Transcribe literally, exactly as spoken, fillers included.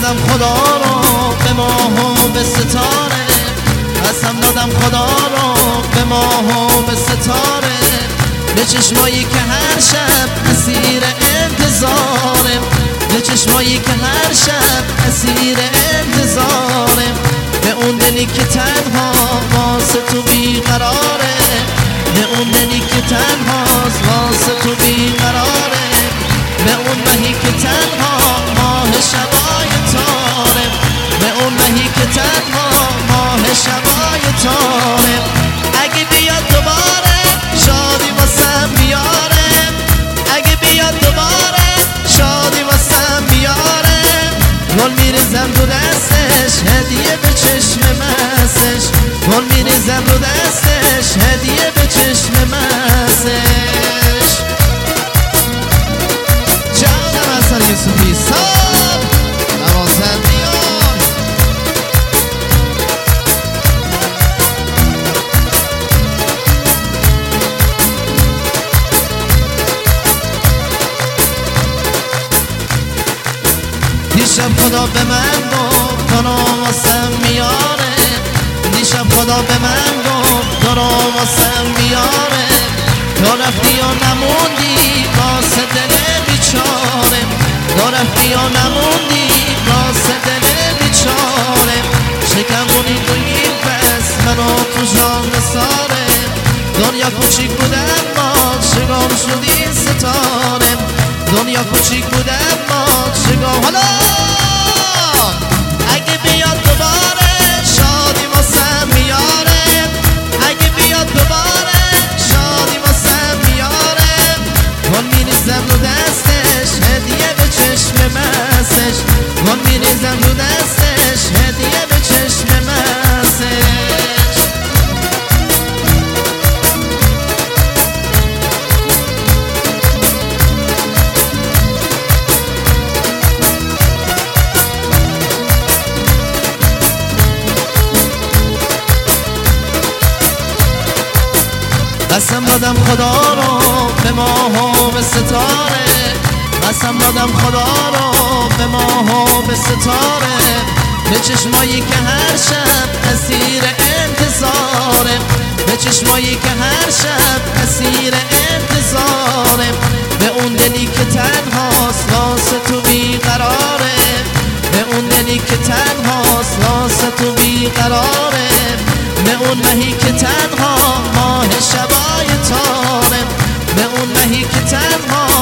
دادم خدا رو به ماه و به ستاره، قسم دادم خدا رو به ماه و به ستاره، به چشمایی که هر شب اسیر انتظاره، به چشمایی که هر شب اسیر انتظاره، به اون دلی که تنها واسه تو بیقراره، به اون دلی که تنهاست واسه تو بیقراره، به اون مهی که تنها ماه شبای تاره، به اون مهی که تنها ماه شبای تاره. اگه بیاد دوباره شادی واسم بیاره، اگه بیاد دوباره شادی واسم بیاره، گل میریزم رو دستش هدیه به چشم مستش، گل میریزم رو دستش هدیه به چشم مستش. جانم حسن یوسفی صاحب نوازندگان، دیشب خدا به من گفت تو رو واسم میاره، دیشب خدا به من گفت تو رو واسم میاره، تو رفتی و نموندی واسه دل بیچاره، تو رفتی و نموندی واسه دل بیچاره، شکمونی توی پس منو تو جان ساره، دنیا کوچیک بود اما شگام شد این ستاره، دنیا کوچیک بود اما شگام. حالا اگه بیاد دوباره شادی واسم میاره، اگه بیاد دوباره شادی واسم میاره، گل میریزم رو دستش هدیه به چشم مستش، گل میریزم رو دستش هدیه به چشم مستش. قسم دادم خدا رو به ماه و به ستاره، قسم دادم خدا رو به ماه و به ستاره، به چشمایی که هر شب اسیر انتظاره، به چشمایی که هر شب اسیر انتظاره، به اون دلی که تنهاست واسه تو بیقراره، به اون دلی که تنهاست واسه تو بیقراره، به اون مهی که تنها ماه شبای تاره، به اون مهی که تنها